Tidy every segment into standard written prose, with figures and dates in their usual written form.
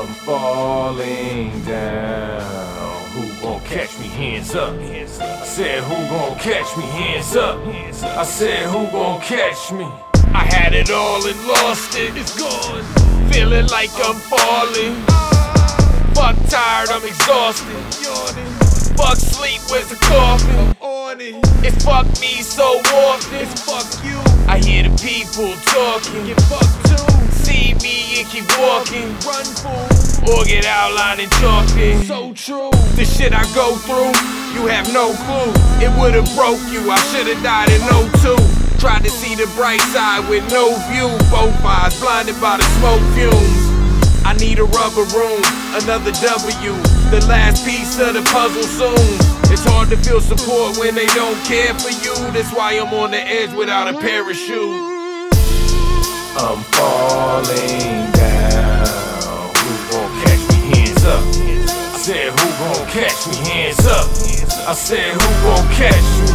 I'm falling down. Who gon' catch me? Hands up. I said, who gon' catch me? Hands up. I said, who gon' catch me? I had it all and lost it. It's gone. Feeling like I'm falling. Fuck tired, I'm exhausted. Fuck sleep, where's the coffin? It's fuck me so often. It's fuck you. I hear the people talking. Get fucked too. See me and keep walking. Run fool. Or get outlined and chalking. So true. The shit I go through, you have no clue. It would've broke you, I should've died in 02. Tried to see the bright side with no view. Both eyes blinded by the smoke fumes. I need a rubber room, another W, the last piece of the puzzle soon. It's hard to feel support when they don't care for you. That's why I'm on the edge without a parachute. I'm falling down. Who gon' catch me? Hands up. I said, who gon' catch me? Hands up. I said, who gon' catch me?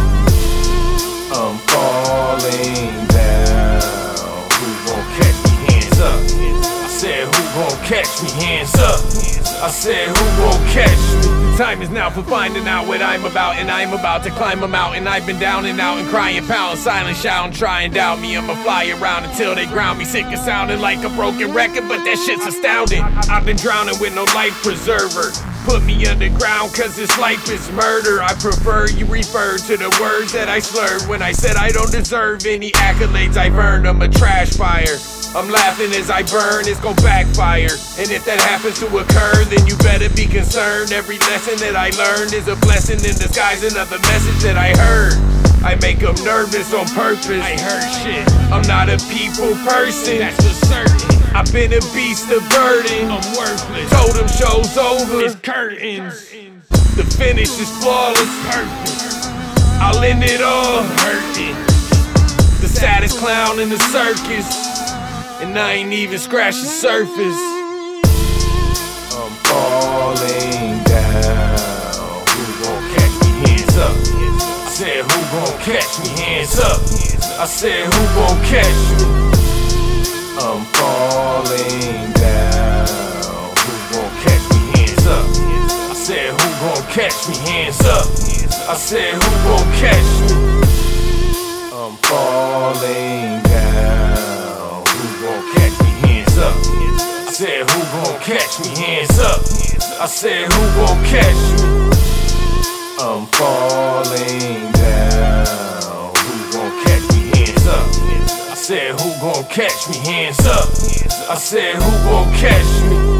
I'm falling down. Who gon' catch me? Hands up. I said, who gon' catch me? Hands up. I said, who gon' catch me? Time is now for finding out what I'm about, and I'm about to climb a mountain. I've been down and out and crying, pound, silent, shouting, try and doubt me. I'ma fly around until they ground me, sick of sounding like a broken record, but that shit's astounding. I've been drowning with no life preserver. Put me underground cause this life is murder. I prefer you refer to the words that I slurred when I said I don't deserve any accolades I've earned. I'm a trash fire. I'm laughing as I burn, it's gon' backfire. And if that happens to occur, then you better be concerned. Every lesson that I learned is a blessing in disguise, another message that I heard. I make them nervous on purpose. I heard shit. I'm not a people person, that's for certain. I've been a beast of burden. I'm worthless. Told them show's over. It's curtains. The finish is flawless. Perfect. I'll end it all. I'm hurting. The saddest clown in the circus. And I ain't even scratched the surface. I'm falling down. Who gon' catch me? Hands up. I said, who gon' catch me? Hands up. I said, who gon' catch me? I'm falling down. Who gon' catch me? Hands up. I said, who gon' catch me? Hands up. I said, who gon' catch me? I'm falling down. Who gon' catch me? Hands up. I said, who gon' catch me? Hands up. I said, who gon' catch me? I'm falling down. Who gon' catch me? Hands up. I said, who gon' catch me? Hands up. I said, who gon' catch me?